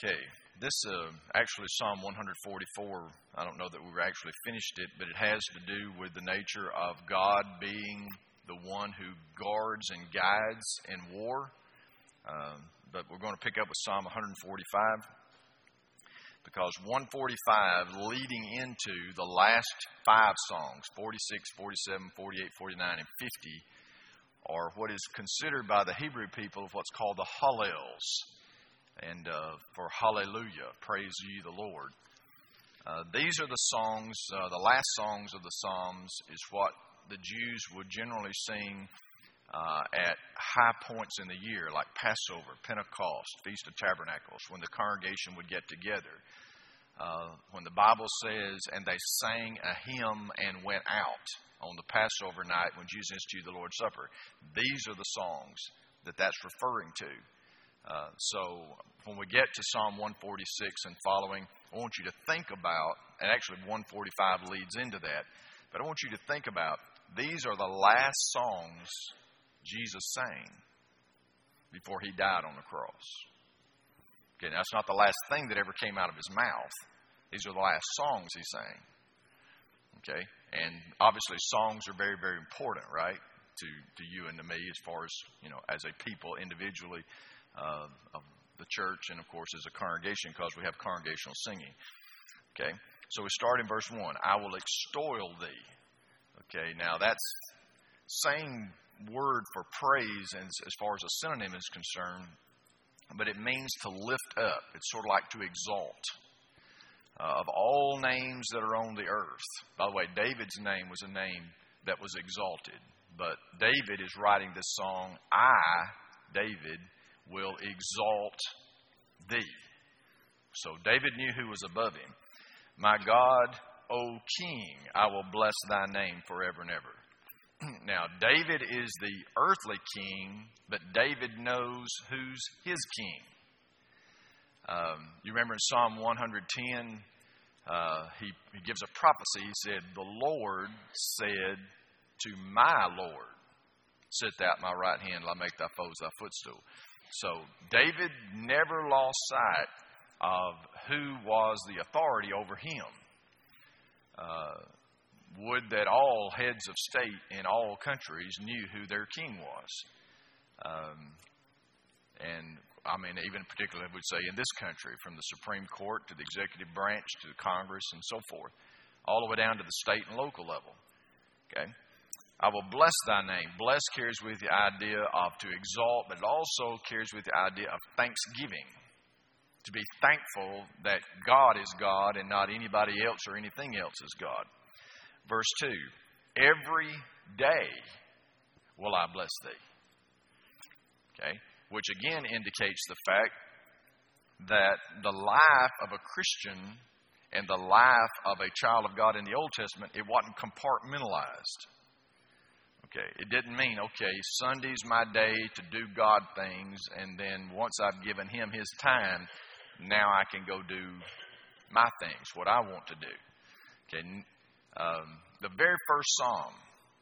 Okay, this actually Psalm 144, I don't know that we've actually finished it, but it has to do with the nature of God being the one who guards and guides in war. But we're going to pick up with Psalm 145, because 145 leading into the last 5 songs, 46, 47, 48, 49, and 50, are what is considered by the Hebrew people what's called the Hallels. And for hallelujah, praise ye the Lord. These are the songs, the last songs of the Psalms is what the Jews would generally sing at high points in the year, like Passover, Pentecost, Feast of Tabernacles, when the congregation would get together. When the Bible says, and they sang a hymn and went out on the Passover night when Jesus instituted the Lord's Supper. These are the songs that's referring to. So when we get to Psalm 146 and following, I want you to think about, and actually 145 leads into that, but I want you to think about, these are the last songs Jesus sang before he died on the cross. Okay, now it's not the last thing that ever came out of his mouth. These are the last songs he sang. Okay, and obviously songs are very, very important, right, to you and to me, as far as, as a people individually of the church, and of course as a congregation, because we have congregational singing. Okay, so we start in verse 1. I will extol thee. Okay, now that's same word for praise as far as a synonym is concerned, but it means to lift up. It's sort of like to exalt. Of all names that are on the earth, by the way, David's name was a name that was exalted, but David is writing this song, I, David, will exalt thee. So David knew who was above him. My God, O King, I will bless thy name forever and ever. Now, David is the earthly king, but David knows who's his king. You remember in Psalm 110, he gives a prophecy. He said, the Lord said to my Lord, sit thou at my right hand, I'll make thy foes thy footstool. So David never lost sight of who was the authority over him. Would that all heads of state in all countries knew who their king was. And I mean, even particularly, I would say, in this country, from the Supreme Court to the executive branch to the Congress and so forth, all the way down to the state and local level. Okay? I will bless thy name. Bless carries with the idea of to exalt, but it also carries with the idea of thanksgiving. To be thankful that God is God and not anybody else or anything else is God. Verse 2, every day will I bless thee. Okay? Which again indicates the fact that the life of a Christian and the life of a child of God in the Old Testament, it wasn't compartmentalized. Okay, it didn't mean, okay, Sunday's my day to do God things, and then once I've given him his time, now I can go do my things, what I want to do. Okay, the very first Psalm,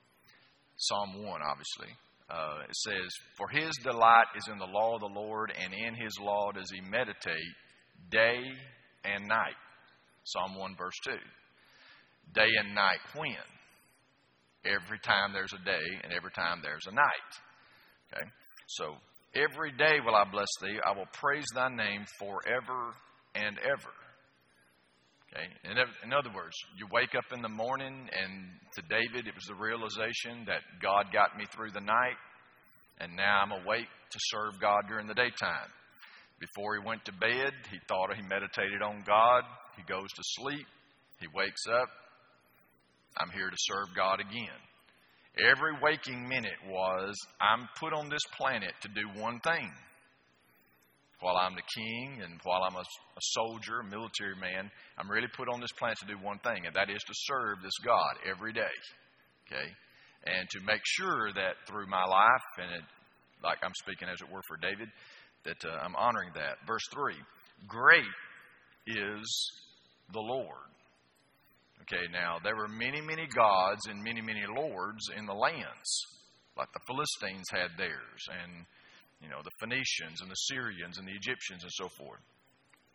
Psalm 1, obviously, it says, for his delight is in the law of the Lord, and in his law does he meditate day and night. Psalm 1, verse 2. Day and night when? Every time there's a day and every time there's a night. Okay? So, every day will I bless thee. I will praise thy name forever and ever. Okay? In other words, you wake up in the morning, and to David, it was the realization that God got me through the night, and now I'm awake to serve God during the daytime. Before he went to bed, he thought he meditated on God. He goes to sleep. He wakes up. I'm here to serve God again. Every waking minute was, I'm put on this planet to do one thing. While I'm the king and while I'm a soldier, a military man, I'm really put on this planet to do one thing, and that is to serve this God every day. Okay? And to make sure that through my life, and like I'm speaking as it were for David, that I'm honoring that. Verse 3, great is the Lord. Okay, now there were many, many gods and many, many lords in the lands. Like the Philistines had theirs, and the Phoenicians and the Syrians and the Egyptians and so forth.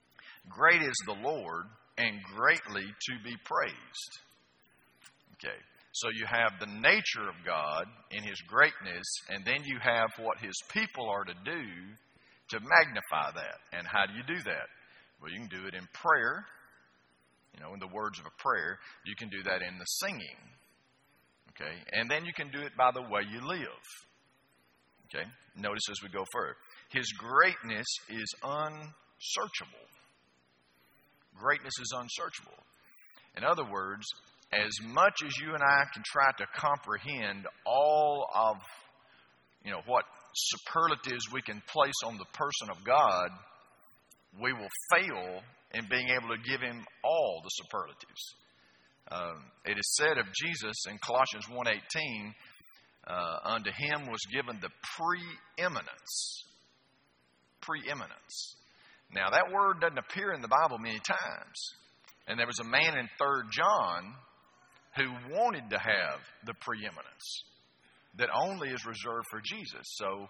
great is the Lord and greatly to be praised. Okay, so you have the nature of God in His greatness, and then you have what His people are to do to magnify that. And how do you do that? Well, you can do it in prayer, in the words of a prayer. You can do that in the singing. Okay, and then you can do it by the way you live. Okay, notice as we go further. His greatness is unsearchable. Greatness is unsearchable. In other words, as much as you and I can try to comprehend all of, what superlatives we can place on the person of God, we will fail in being able to give Him all the superlatives. It is said of Jesus in Colossians 1:18, unto Him was given the preeminence. Preeminence. Now, that word doesn't appear in the Bible many times. And there was a man in 3 John who wanted to have the preeminence that only is reserved for Jesus. So,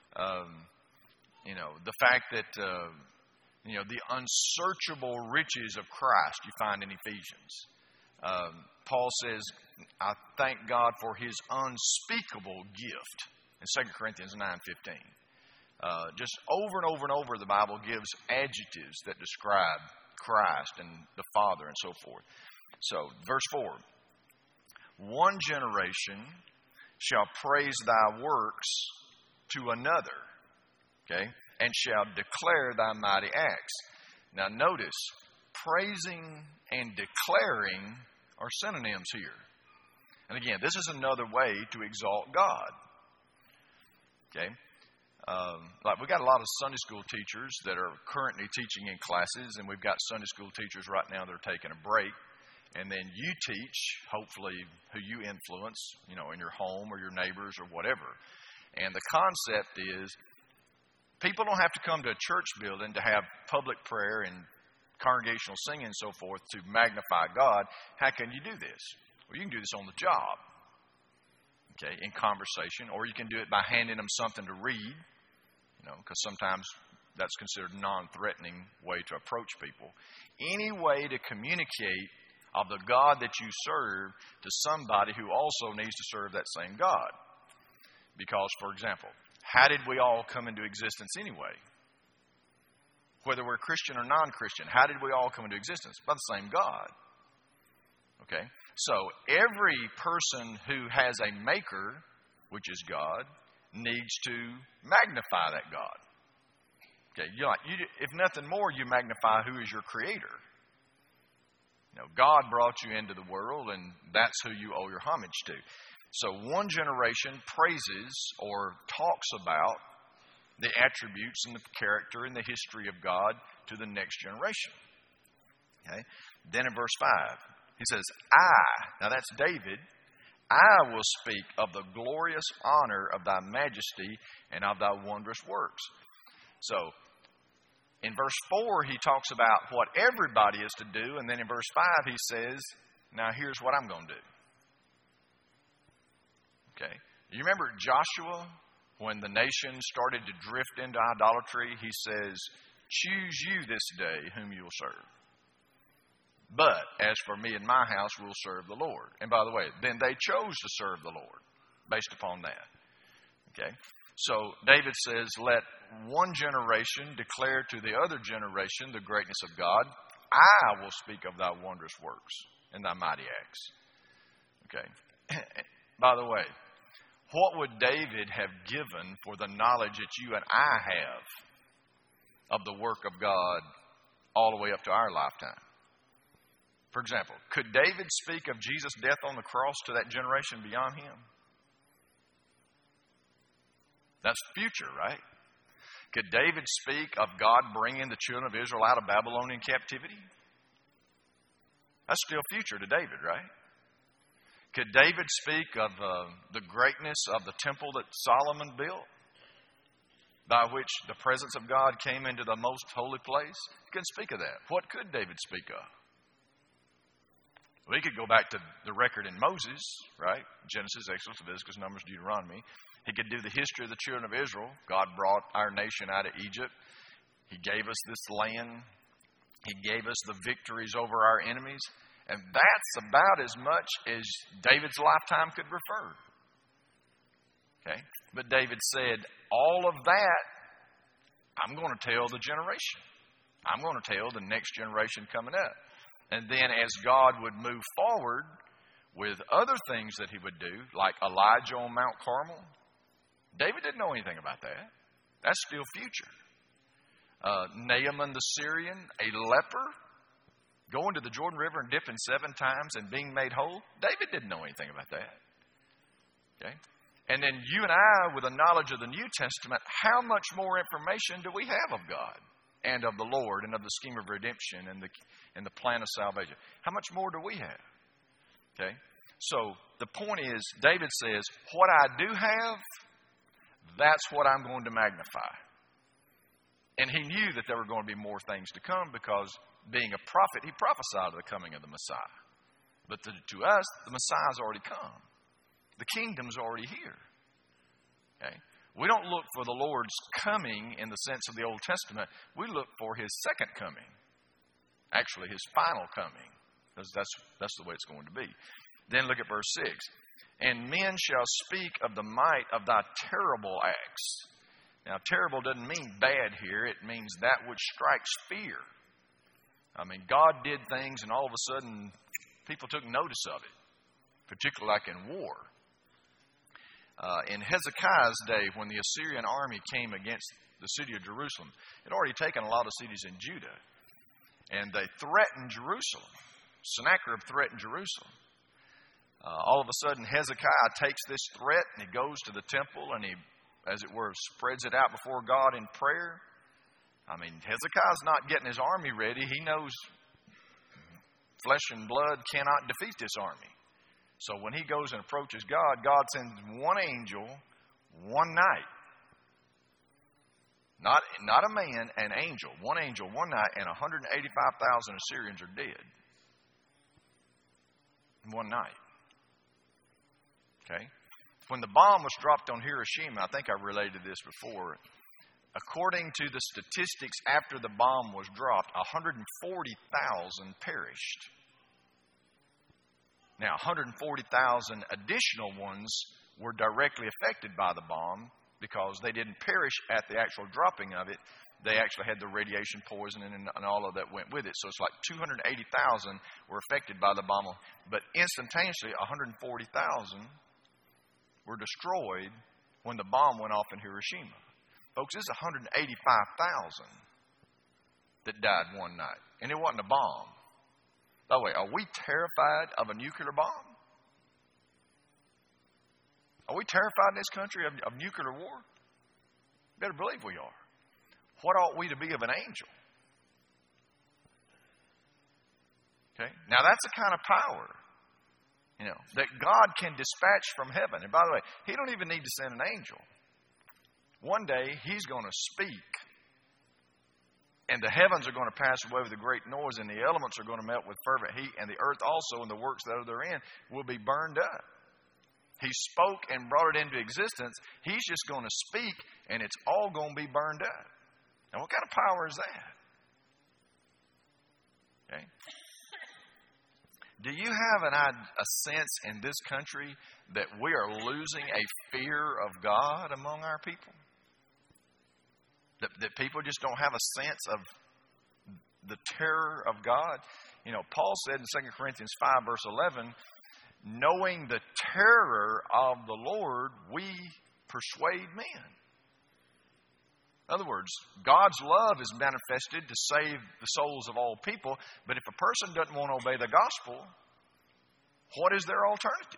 the fact that, the unsearchable riches of Christ you find in Ephesians. Paul says, I thank God for His unspeakable gift in 2 Corinthians 9:15. Just over and over and over, the Bible gives adjectives that describe Christ and the Father and so forth. So, verse 4. One generation shall praise thy works to another, okay, and shall declare thy mighty acts. Now notice, praising and declaring are synonyms here. And again, this is another way to exalt God. Okay? Like we've got a lot of Sunday school teachers that are currently teaching in classes, and we've got Sunday school teachers right now that are taking a break. And then you teach, hopefully, who you influence, in your home or your neighbors or whatever. And the concept is people don't have to come to a church building to have public prayer and congregational singing and so forth to magnify God. How can you do this? Well, you can do this on the job, okay, in conversation, or you can do it by handing them something to read, because sometimes that's considered a non-threatening way to approach people. Any way to communicate of the God that you serve to somebody who also needs to serve that same God. Because, for example, how did we all come into existence anyway? Whether we're Christian or non-Christian, how did we all come into existence? By the same God. Okay? So, every person who has a maker, which is God, needs to magnify that God. Okay? If nothing more, you magnify who is your creator. God brought you into the world, and that's who you owe your homage to. So one generation praises or talks about the attributes and the character and the history of God to the next generation. Okay? Then in verse 5, he says, now that's David, I will speak of the glorious honor of thy majesty and of thy wondrous works. So, in verse 4, he talks about what everybody is to do. And then in verse 5, he says, now here's what I'm going to do. Okay. You remember Joshua, when the nation started to drift into idolatry, he says, choose you this day whom you will serve. But as for me and my house, we'll serve the Lord. And by the way, then they chose to serve the Lord based upon that. Okay. So David says, let one generation declare to the other generation the greatness of God. I will speak of thy wondrous works and thy mighty acts. Okay. By the way, what would David have given for the knowledge that you and I have of the work of God all the way up to our lifetime? For example, could David speak of Jesus' death on the cross to that generation beyond him? That's future, right? Could David speak of God bringing the children of Israel out of Babylonian captivity? That's still future to David, right? Could David speak of the greatness of the temple that Solomon built, by which the presence of God came into the most holy place? He couldn't speak of that. What could David speak of? We could go back to the record in Moses, right? Genesis, Exodus, Leviticus, Numbers, Deuteronomy. He could do the history of the children of Israel. God brought our nation out of Egypt. He gave us this land. He gave us the victories over our enemies. And that's about as much as David's lifetime could refer. Okay? But David said, all of that, I'm going to tell the generation. I'm going to tell the next generation coming up. And then as God would move forward with other things that he would do, like Elijah on Mount Carmel, David didn't know anything about that. That's still future. Naaman the Syrian, a leper, going to the Jordan River and dipping 7 times and being made whole. David didn't know anything about that. Okay? And then you and I, with a knowledge of the New Testament, how much more information do we have of God and of the Lord and of the scheme of redemption and the plan of salvation? How much more do we have? Okay? So the point is, David says, what I do have, that's what I'm going to magnify. And he knew that there were going to be more things to come because being a prophet, he prophesied of the coming of the Messiah. But to us, the Messiah's already come. The kingdom's already here. Okay? We don't look for the Lord's coming in the sense of the Old Testament. We look for his second coming. Actually, his final coming. Because that's the way it's going to be. Then look at verse 6. And men shall speak of the might of thy terrible acts. Now, terrible doesn't mean bad here. It means that which strikes fear. I mean, God did things and all of a sudden people took notice of it, particularly like in war. In Hezekiah's day, when the Assyrian army came against the city of Jerusalem, it had already taken a lot of cities in Judah. And they threatened Jerusalem. Sennacherib threatened Jerusalem. All of a sudden, Hezekiah takes this threat and he goes to the temple and he, as it were, spreads it out before God in prayer. I mean, Hezekiah's not getting his army ready. He knows flesh and blood cannot defeat this army. So when he goes and approaches God, God sends one angel one night. Not a man, an angel. One angel, one night, and 185,000 Assyrians are dead. In one night. Okay? When the bomb was dropped on Hiroshima, I think I related this before, according to the statistics after the bomb was dropped, 140,000 perished. Now, 140,000 additional ones were directly affected by the bomb because they didn't perish at the actual dropping of it. They actually had the radiation poisoning and all of that went with it. So it's like 280,000 were affected by the bomb. But instantaneously, 140,000 were destroyed when the bomb went off in Hiroshima. Folks, this is 185,000 that died one night. And it wasn't a bomb. By the way, are we terrified of a nuclear bomb? Are we terrified in this country of nuclear war? Better believe we are. What ought we to be of an angel? Okay? Now that's the kind of power, that God can dispatch from heaven. And by the way, he don't even need to send an angel. One day, he's going to speak. And the heavens are going to pass away with a great noise, and the elements are going to melt with fervent heat, and the earth also and the works that are therein will be burned up. He spoke and brought it into existence. He's just going to speak, and it's all going to be burned up. Now, what kind of power is that? Okay. Do you have a sense in this country that we are losing a fear of God among our people? That people just don't have a sense of the terror of God? Paul said in 2 Corinthians 5, verse 11, knowing the terror of the Lord, we persuade men. In other words, God's love is manifested to save the souls of all people. But if a person doesn't want to obey the gospel, what is their alternative?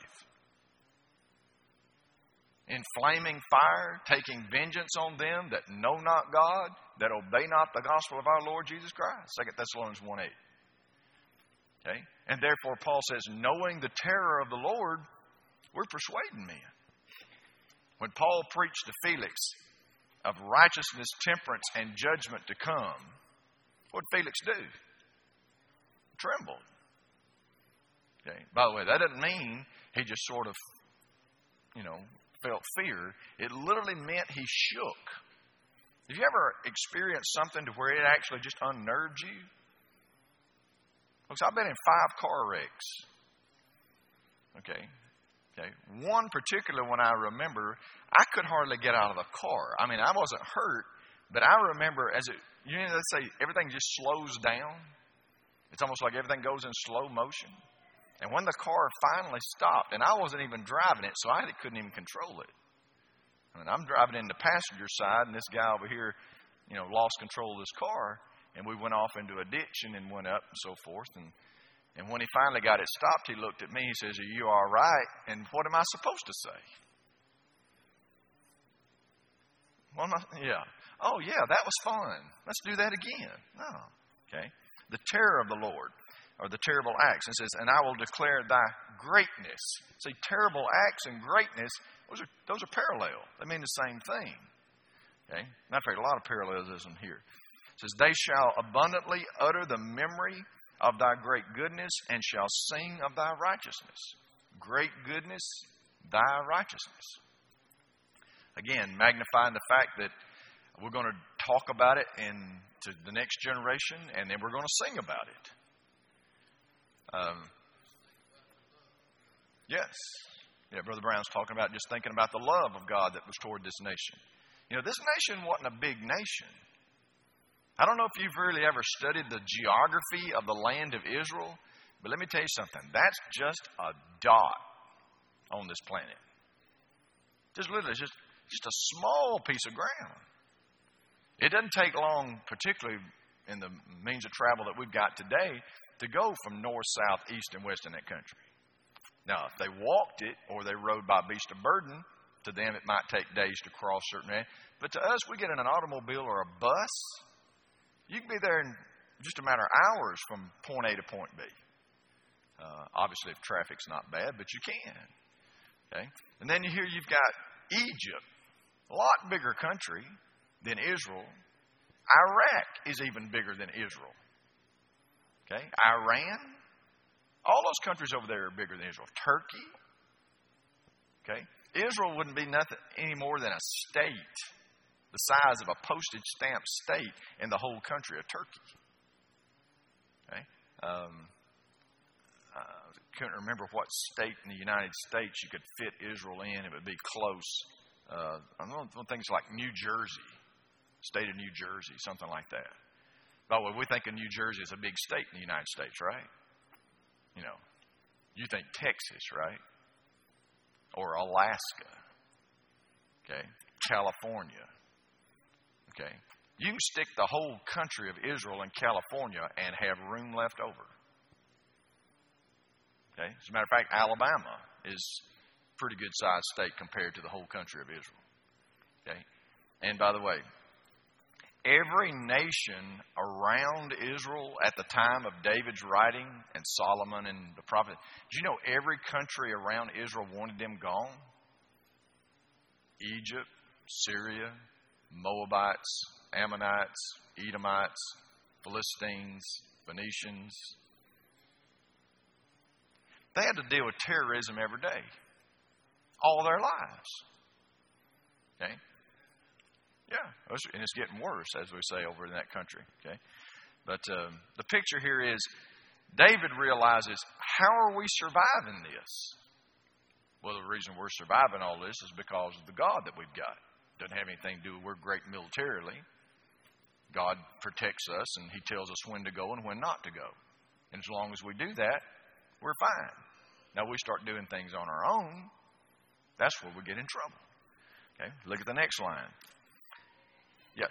Inflaming fire, taking vengeance on them that know not God, that obey not the gospel of our Lord Jesus Christ. 2 Thessalonians 1:8. Okay? And therefore Paul says, knowing the terror of the Lord, we're persuading men. When Paul preached to Felix of righteousness, temperance, and judgment to come, what did Felix do? Trembled. Okay. By the way, that doesn't mean he just sort of, felt fear. It literally meant he shook. Have you ever experienced something to where it actually just unnerved you? Folks, I've been in 5 car wrecks. Okay. One particular one I remember, I could hardly get out of the car. I mean, I wasn't hurt, but I remember let's say everything just slows down. It's almost like everything goes in slow motion. And when the car finally stopped, and I wasn't even driving it, so I couldn't even control it. I mean, I'm driving in the passenger side, and this guy over here, lost control of his car, and we went off into a ditch and then went up and so forth. And when he finally got it stopped, he looked at me. He says, "Are you all right?" And what am I supposed to say? Oh, yeah, that was fun. Let's do that again. No. Okay. The terror of the Lord, or the terrible acts. It says, "And I will declare thy greatness." See, terrible acts and greatness, those are parallel. They mean the same thing. Okay. Matter of fact, a lot of parallelism here. It says, "They shall abundantly utter the memory of thy great goodness, and shall sing of thy righteousness." Great goodness, thy righteousness. Again, magnifying the fact that we're going to talk about it to the next generation, and then we're going to sing about it. Yes. Yeah, Brother Brown's talking about just thinking about the love of God that was toward this nation. This nation wasn't a big nation. I don't know if you've really ever studied the geography of the land of Israel, but let me tell you something. That's just a dot on this planet. Just literally, just a small piece of ground. It doesn't take long, particularly in the means of travel that we've got today, to go from north, south, east, and west in that country. Now, if they walked it or they rode by beast of burden, to them it might take days to cross certain areas. But to us, we get in an automobile or a bus. You can be there in just a matter of hours from point A to point B. Obviously, if traffic's not bad, but you can. Okay? And then you've got Egypt, a lot bigger country than Israel. Iraq is even bigger than Israel. Okay? Iran, all those countries over there are bigger than Israel. Turkey. Okay? Israel wouldn't be nothing any more than a state, the size of a postage stamp state in the whole country of Turkey. Okay? I couldn't remember what state in the United States you could fit Israel in. It would be close. I don't know, things like New Jersey, state of New Jersey, something like that. By the way, we think of New Jersey as a big state in the United States, right? You think Texas, right? Or Alaska. Okay? California. Okay? You can stick the whole country of Israel in California and have room left over. Okay? As a matter of fact, Alabama is a pretty good sized state compared to the whole country of Israel. Okay? And by the way, every nation around Israel at the time of David's writing and Solomon and the prophet, did you know every country around Israel wanted them gone? Egypt, Syria, Moabites, Ammonites, Edomites, Philistines, Phoenicians. They had to deal with terrorism every day, all their lives. Okay? Yeah, and it's getting worse, as we say, over in that country. Okay, but the picture here is David realizes, how are we surviving this? Well, the reason we're surviving all this is because of the God that we've got. Doesn't have anything to do with we're great militarily. God protects us, and He tells us when to go and when not to go. And as long as we do that, we're fine. Now, we start doing things on our own, that's where we get in trouble. Okay, look at the next line. Yes.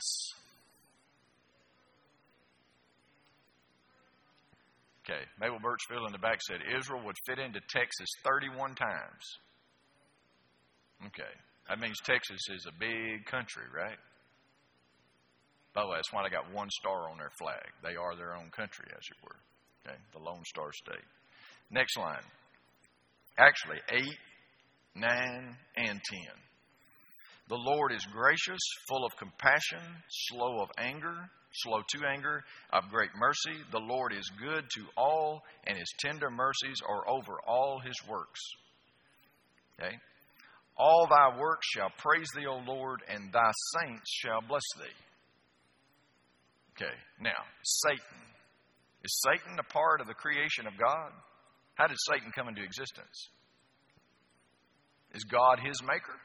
Okay. Mabel Birchfield in the back said Israel would fit into Texas 31 times. Okay. That means Texas is a big country, right? By the way, that's why they got one star on their flag. They are their own country, as it were. Okay. The Lone Star State. Next line. Actually, 8, 9, and 10. The Lord is gracious, full of compassion, slow to anger, of great mercy. The Lord is good to all, and His tender mercies are over all His works. Okay? All thy works shall praise thee, O Lord, and thy saints shall bless thee. Okay, now, Satan Is Satan a part of the creation of God? How did Satan come into existence? Is God his maker?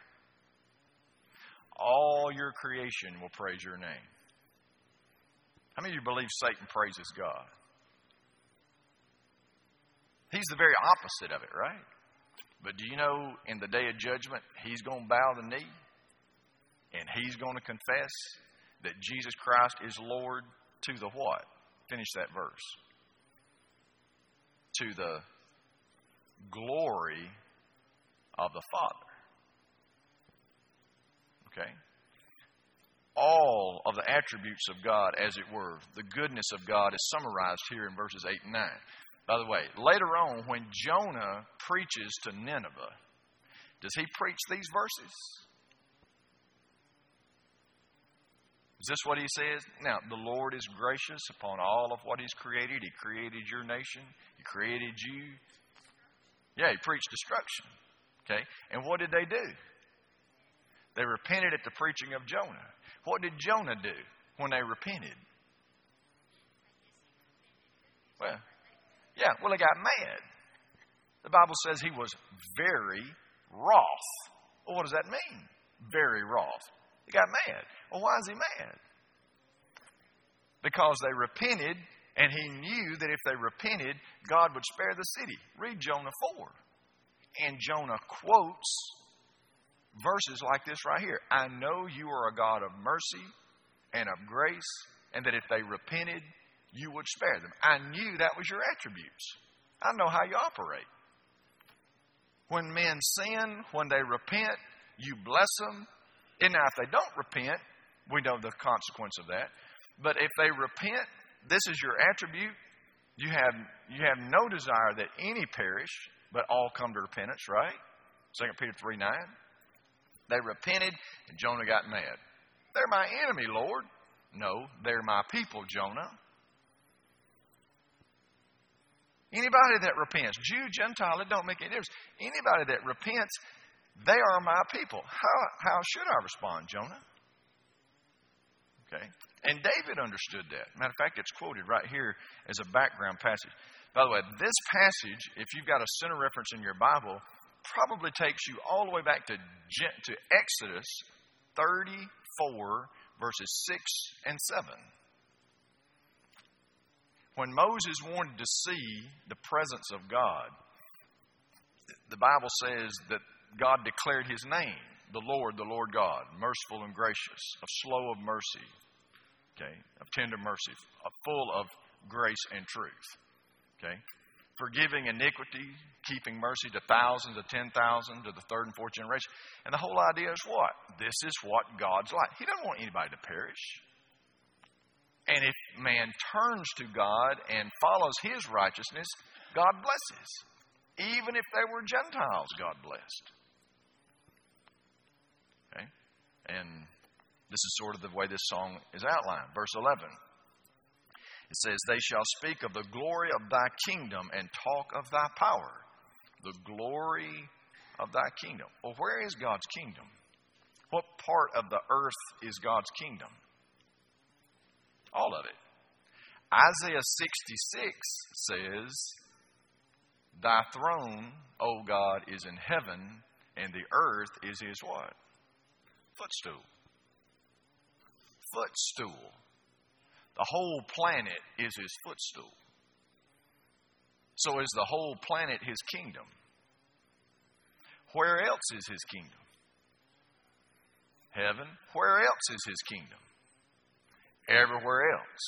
All your creation will praise your name. How many of you believe Satan praises God? He's the very opposite of it, right? But do you know in the day of judgment, he's going to bow the knee and he's going to confess that Jesus Christ is Lord to the what? Finish that verse. To the glory of the Father. Okay? All of the attributes of God, as it were, the goodness of God is summarized here in verses 8 and 9. By the way, later on, when Jonah preaches to Nineveh, does he preach these verses? Is this what he says? Now, the Lord is gracious upon all of what he's created. He created your nation. He created you. Yeah, he preached destruction. Okay? And what did they do? They repented at the preaching of Jonah. What did Jonah do when they repented? Well, he got mad. The Bible says he was very wroth. Well, what does that mean? Very wroth. He got mad. Well, why is he mad? Because they repented, and he knew that if they repented, God would spare the city. Read Jonah 4. And Jonah quotes verses like this right here. I know you are a God of mercy and of grace, and that if they repented, you would spare them. I knew that was your attributes. I know how you operate. When men sin, when they repent, you bless them. And now if they don't repent, we know the consequence of that. But if they repent, this is your attribute. You have no desire that any perish, but all come to repentance, right? 2 Peter 3:9. They repented, and Jonah got mad. They're my enemy, Lord. No, they're my people, Jonah. Anybody that repents, Jew, Gentile, it don't make any difference. Anybody that repents, they are my people. How should I respond, Jonah? Okay. And David understood that. Matter of fact, it's quoted right here as a background passage. By the way, this passage, if you've got a center reference in your Bible, probably takes you all the way back to Exodus 34, verses 6 and 7. When Moses wanted to see the presence of God, the Bible says that God declared his name, the Lord God, merciful and gracious, of slow of mercy, okay, of tender mercy, full of grace and truth, okay, forgiving iniquity, keeping mercy to thousands, to 10,000, to the third and fourth generation. And the whole idea is what? This is what God's like. He doesn't want anybody to perish. And if man turns to God and follows his righteousness, God blesses. Even if they were Gentiles, God blessed. Okay? And this is sort of the way this song is outlined. Verse 11. It says, they shall speak of the glory of thy kingdom and talk of thy power. The glory of thy kingdom. Well, where is God's kingdom? What part of the earth is God's kingdom? All of it. Isaiah 66 says, thy throne, O God, is in heaven, and the earth is his what? Footstool. Footstool. The whole planet is his footstool. So is the whole planet his kingdom. Where else is his kingdom? Heaven. Where else is his kingdom? Everywhere else.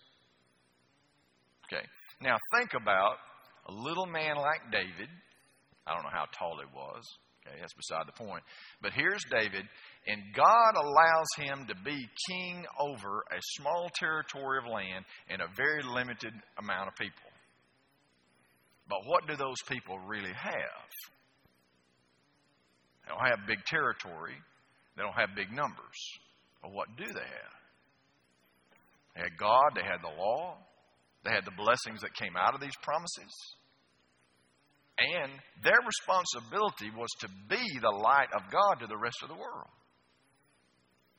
Okay. Now think about a little man like David. I don't know how tall he was. Okay, that's beside the point. But here's David, and God allows him to be king over a small territory of land and a very limited amount of people. But what do those people really have? They don't have big territory. They don't have big numbers. But what do they have? They had God. They had the law. They had the blessings that came out of these promises. And their responsibility was to be the light of God to the rest of the world.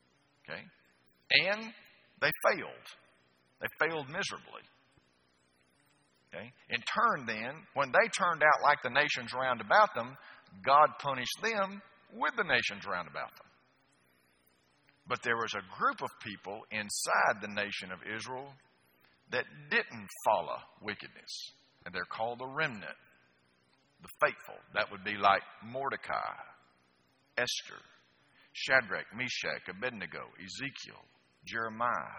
Okay? And they failed. They failed miserably. Okay? In turn then, when they turned out like the nations round about them, God punished them with the nations round about them. But there was a group of people inside the nation of Israel that didn't follow wickedness. And they're called the remnant, the faithful. That would be like Mordecai, Esther, Shadrach, Meshach, Abednego, Ezekiel, Jeremiah,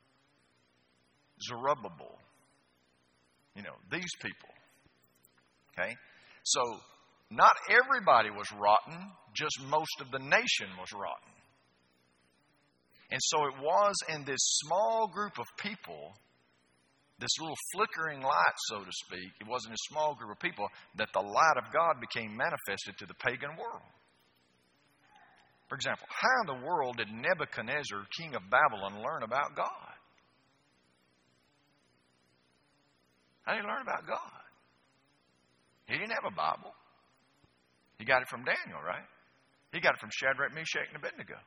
Zerubbabel. These people. Okay? So, not everybody was rotten, just most of the nation was rotten. And so it was in this small group of people, this little flickering light, so to speak, it was in a small group of people that the light of God became manifested to the pagan world. For example, how in the world did Nebuchadnezzar, king of Babylon, learn about God? How did he learn about God? He didn't have a Bible. He got it from Daniel, right? He got it from Shadrach, Meshach, and Abednego.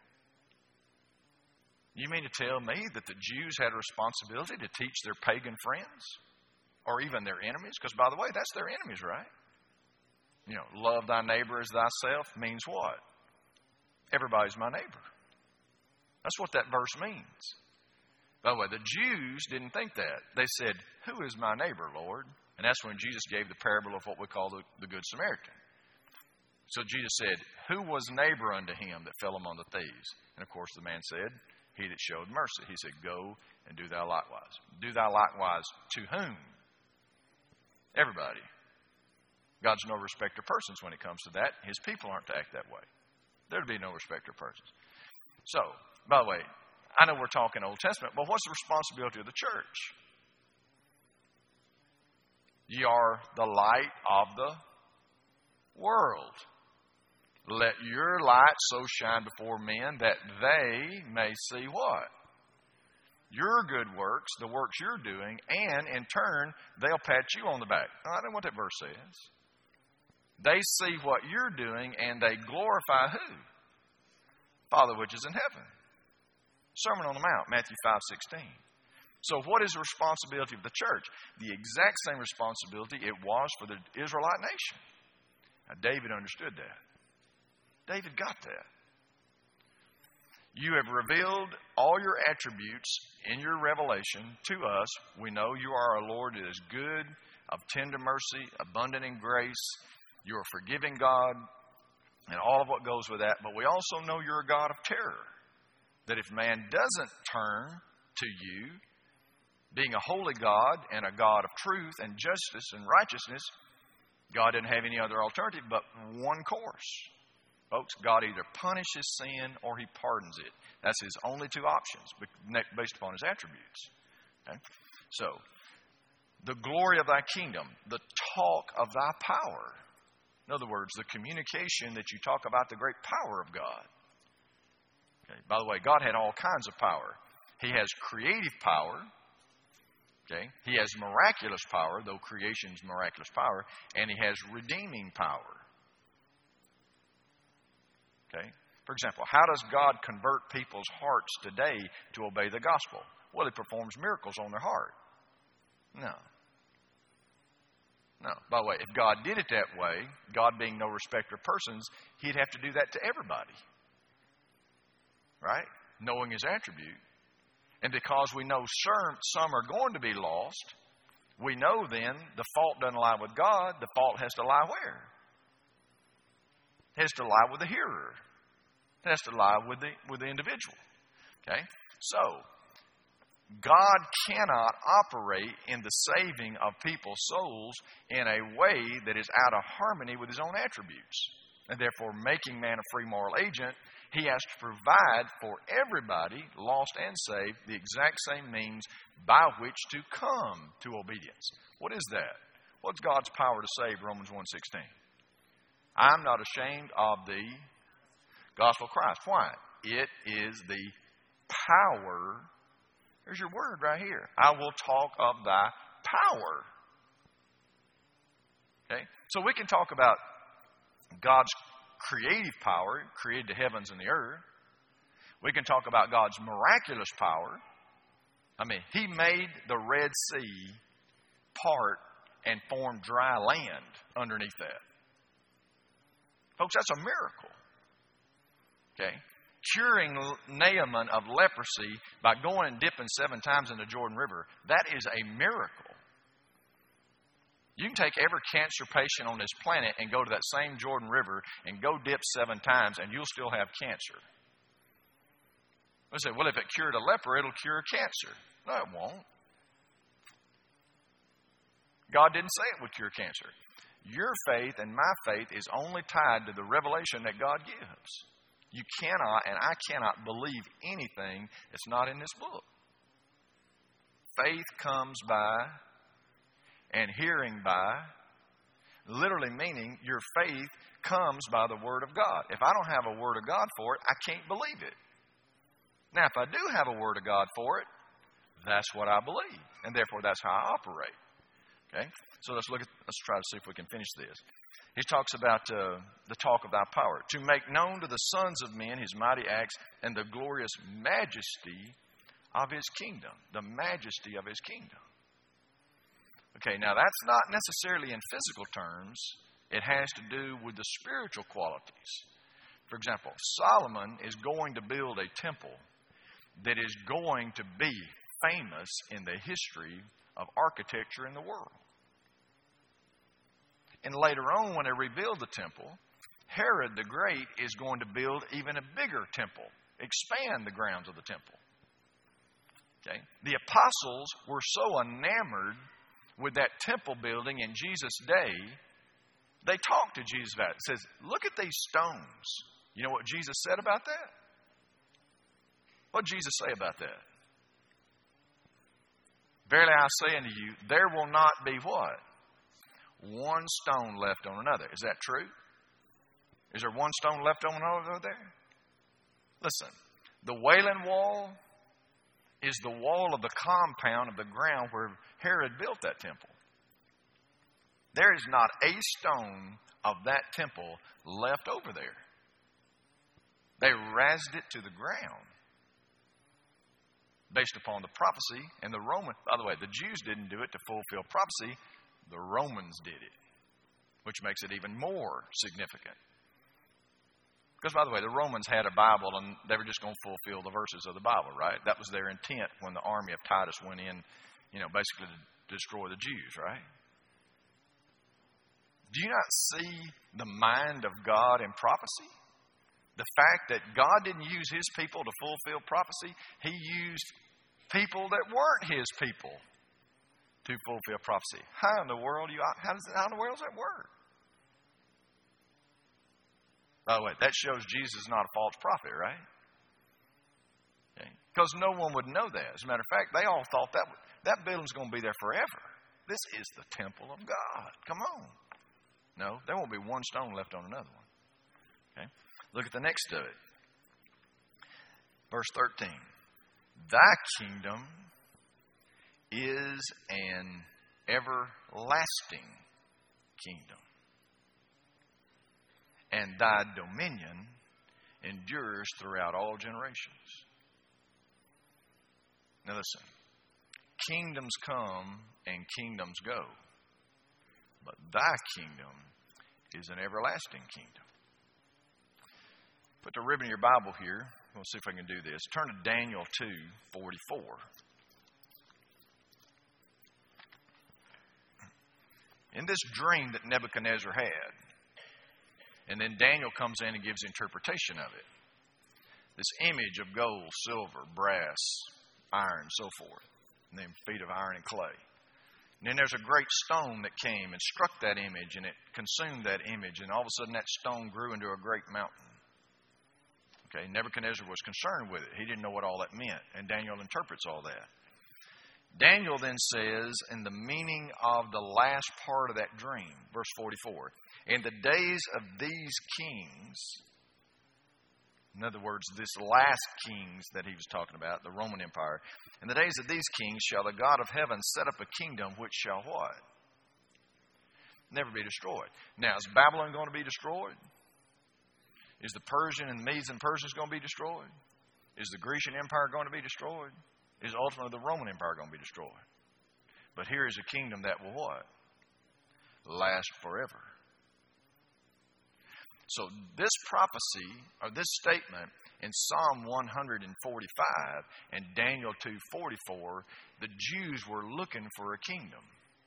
You mean to tell me that the Jews had a responsibility to teach their pagan friends? Or even their enemies? Because, by the way, that's their enemies, right? Love thy neighbor as thyself means what? Everybody's my neighbor. That's what that verse means. By the way, the Jews didn't think that. They said, who is my neighbor, Lord? And that's when Jesus gave the parable of what we call the Good Samaritan. So Jesus said, who was neighbor unto him that fell among the thieves? And of course the man said, he that showed mercy. He said, go and do thou likewise. Do thou likewise to whom? Everybody. God's no respecter of persons when it comes to that. His people aren't to act that way. There'd be no respecter of persons. So, by the way, I know we're talking Old Testament, but what's the responsibility of the church? Ye are the light of the world. Let your light so shine before men that they may see what? Your good works, the works you're doing, and in turn, they'll pat you on the back. I don't know what that verse says. They see what you're doing and they glorify who? Father which is in heaven. Sermon on the Mount, Matthew 5:16. So what is the responsibility of the church? The exact same responsibility it was for the Israelite nation. Now, David understood that. David got that. You have revealed all your attributes in your revelation to us. We know you are a Lord that is good, of tender mercy, abundant in grace. You're a forgiving God, and all of what goes with that. But we also know you're a God of terror. That if man doesn't turn to you, being a holy God and a God of truth and justice and righteousness, God didn't have any other alternative but one course. Folks, God either punishes sin or He pardons it. That's His only two options based upon His attributes. Okay? So, the glory of thy kingdom, the talk of thy power. In other words, the communication that you talk about the great power of God. Okay? By the way, God had all kinds of power. He has creative power. Okay? He has miraculous power, though creation's miraculous power. And He has redeeming power. Okay? For example, how does God convert people's hearts today to obey the gospel? Well, He performs miracles on their heart. No. By the way, if God did it that way, God being no respecter of persons, He'd have to do that to everybody. Right? Knowing His attribute. And because we know some are going to be lost, we know then the fault doesn't lie with God. The fault has to lie where? It has to lie with the hearer. It has to lie with the individual. Okay? So, God cannot operate in the saving of people's souls in a way that is out of harmony with His own attributes. And therefore, making man a free moral agent, He has to provide for everybody, lost and saved, the exact same means by which to come to obedience. What is that? What's God's power to save? Romans 1:16. I'm not ashamed of the gospel of Christ. Why? It is the power. There's your word right here. I will talk of thy power. Okay? So we can talk about God's creative power, created the heavens and the earth. We can talk about God's miraculous power. I mean, He made the Red Sea part and form dry land underneath that. Folks, that's a miracle. Okay? Curing Naaman of leprosy by going and dipping 7 times in the Jordan River, that is a miracle. You can take every cancer patient on this planet and go to that same Jordan River and go dip 7 times and you'll still have cancer. We say, well, if it cured a leper, it'll cure cancer. No, it won't. God didn't say it would cure cancer. Your faith and my faith is only tied to the revelation that God gives. You cannot, and I cannot believe anything that's not in this book. Faith comes by and hearing by, literally meaning your faith comes by the Word of God. If I don't have a Word of God for it, I can't believe it. Now, if I do have a Word of God for it, that's what I believe. And therefore, that's how I operate. Okay? So let's try to see if we can finish this. He talks about the talk of thy power. To make known to the sons of men his mighty acts and the glorious majesty of his kingdom. The majesty of his kingdom. Okay, now that's not necessarily in physical terms. It has to do with the spiritual qualities. For example, Solomon is going to build a temple that is going to be famous in the history of architecture in the world. And later on, when they rebuild the temple, Herod the Great is going to build even a bigger temple, expand the grounds of the temple. Okay? The apostles were so enamored with that temple building in Jesus' day, they talked to Jesus about it. It says, look at these stones. You know what Jesus said about that? What did Jesus say about that? Verily I say unto you, there will not be what? One stone left on another. Is that true? Is there one stone left on another there? Listen, the Wailing Wall is the wall of the compound of the ground where Herod built that temple. There is not a stone of that temple left over there. They razed it to the ground based upon the prophecy and the Roman. By the way, the Jews didn't do it to fulfill prophecy. The Romans did it, which makes it even more significant. Because, by the way, the Romans had a Bible and they were just going to fulfill the verses of the Bible, right? That was their intent when the army of Titus went in, basically to destroy the Jews, right? Do you not see the mind of God in prophecy? The fact that God didn't use his people to fulfill prophecy, he used people that weren't his people to fulfill prophecy. How in the world how in the world does that work? By the way, that shows Jesus is not a false prophet, right? Okay. Because no one would know that. As a matter of fact, they all thought that building's going to be there forever. This is the temple of God. Come on. No, there won't be one stone left on another one. Okay. Look at the next of it. Verse 13. Thy kingdom is an everlasting kingdom, and thy dominion endures throughout all generations. Now listen, kingdoms come and kingdoms go, but thy kingdom is an everlasting kingdom. Put the ribbon in your Bible here. We'll see if I can do this. Turn to Daniel 2:44. In this dream that Nebuchadnezzar had, and then Daniel comes in and gives interpretation of it. This image of gold, silver, brass, iron, so forth. And then feet of iron and clay. And then there's a great stone that came and struck that image, and it consumed that image. And all of a sudden that stone grew into a great mountain. Okay, Nebuchadnezzar was concerned with it. He didn't know what all that meant. And Daniel interprets all that. Daniel then says, in the meaning of the last part of that dream, verse 44, in the days of these kings, in other words, this last kings that he was talking about, the Roman Empire, in the days of these kings shall the God of heaven set up a kingdom which shall what? Never be destroyed. Now, is Babylon going to be destroyed? Is the Persian and Medes and Persians going to be destroyed? Is the Grecian Empire going to be destroyed? Is ultimately the Roman Empire going to be destroyed? But here is a kingdom that will what? Last forever. So this prophecy, or this statement in Psalm 145 and Daniel 2:44, the Jews were looking for a kingdom.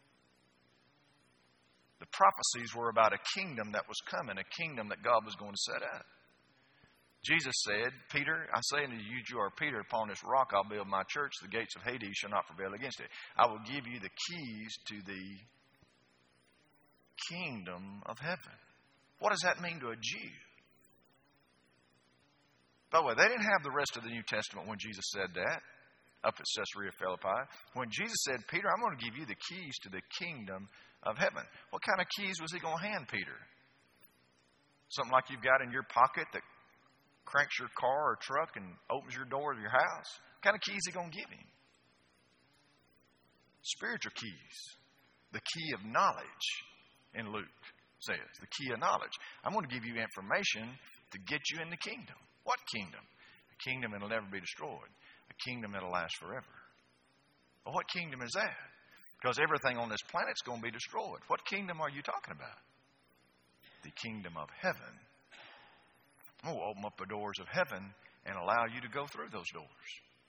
The prophecies were about a kingdom that was coming, a kingdom that God was going to set up. Jesus said, Peter, I say unto you, you are Peter, upon this rock I'll build my church, the gates of Hades shall not prevail against it. I will give you the keys to the kingdom of heaven. What does that mean to a Jew? By the way, they didn't have the rest of the New Testament when Jesus said that up at Caesarea Philippi. When Jesus said, Peter, I'm going to give you the keys to the kingdom of heaven. What kind of keys was he going to hand Peter? Something like you've got in your pocket that cranks your car or truck and opens your door of your house? What kind of keys is he going to give him? Spiritual keys. The key of knowledge in Luke says. The key of knowledge. I'm going to give you information to get you in the kingdom. What kingdom? A kingdom that will never be destroyed. A kingdom that will last forever. Well, what kingdom is that? Because everything on this planet is going to be destroyed. What kingdom are you talking about? The kingdom of heaven. We'll open up the doors of heaven and allow you to go through those doors.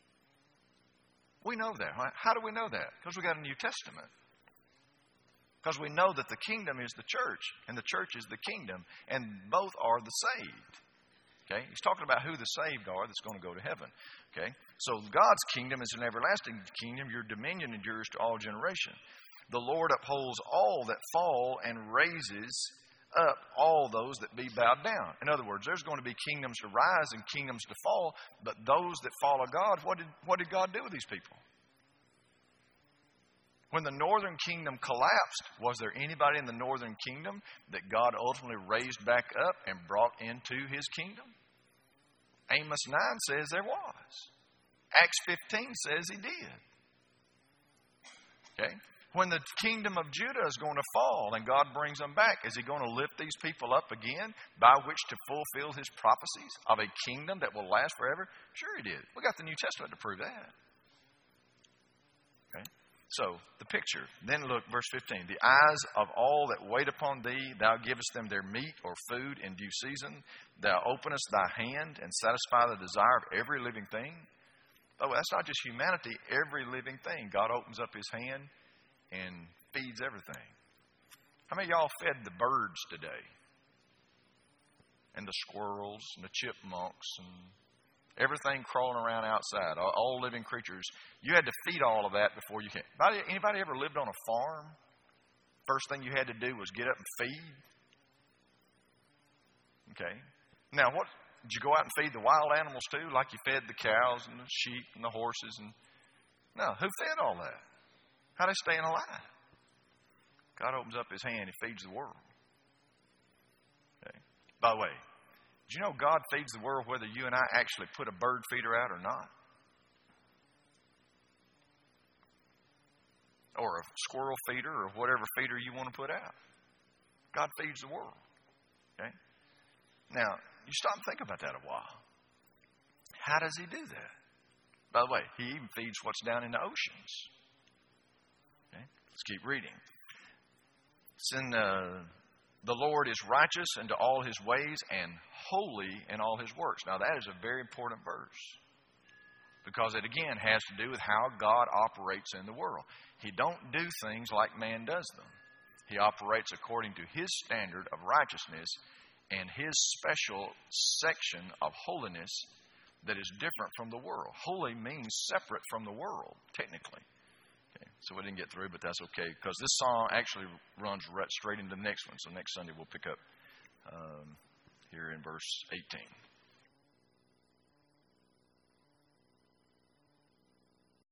We know that. Right? How do we know that? Because we got a New Testament. Because we know that the kingdom is the church, and the church is the kingdom, and both are the saved. Okay? He's talking about who the saved are that's going to go to heaven. Okay? So God's kingdom is an everlasting kingdom. Your dominion endures to all generations. The Lord upholds all that fall and raises up all those that be bowed down. In other words, there's going to be kingdoms to rise and kingdoms to fall, but those that follow God, what did God do with these people? When the northern kingdom collapsed, was there anybody in the northern kingdom that God ultimately raised back up and brought into his kingdom? Amos 9 says there was. Acts 15 says he did. Okay? When the kingdom of Judah is going to fall and God brings them back, is he going to lift these people up again by which to fulfill his prophecies of a kingdom that will last forever? Sure he did. We got the New Testament to prove that. Okay? So, the picture. Then look, verse 15. The eyes of all that wait upon thee, thou givest them their meat or food in due season. Thou openest thy hand and satisfy the desire of every living thing. Oh, that's not just humanity. Every living thing. God opens up his hand and feeds everything. How many of y'all fed the birds today? And the squirrels and the chipmunks and everything crawling around outside, all living creatures. You had to feed all of that before you came. Anybody ever lived on a farm? First thing you had to do was get up and feed. Okay. Now, what did you go out and feed the wild animals too, like you fed the cows and the sheep and the horses? No, who fed all that? How are they staying alive? God opens up his hand, he feeds the world. Okay. By the way, do you know God feeds the world whether you and I actually put a bird feeder out or not? Or a squirrel feeder or whatever feeder you want to put out. God feeds the world. Okay? Now, you stop and think about that a while. How does he do that? By the way, he even feeds what's down in the oceans. Okay? Let's keep reading. It's in the Lord is righteous unto all his ways and holy in all his works. Now, that is a very important verse because it, again, has to do with how God operates in the world. He don't do things like man does them. He operates according to his standard of righteousness and his special section of holiness that is different from the world. Holy means separate from the world, technically. Okay, so we didn't get through, but that's okay, because this song actually runs right straight into the next one. So next Sunday we'll pick up here in verse 18.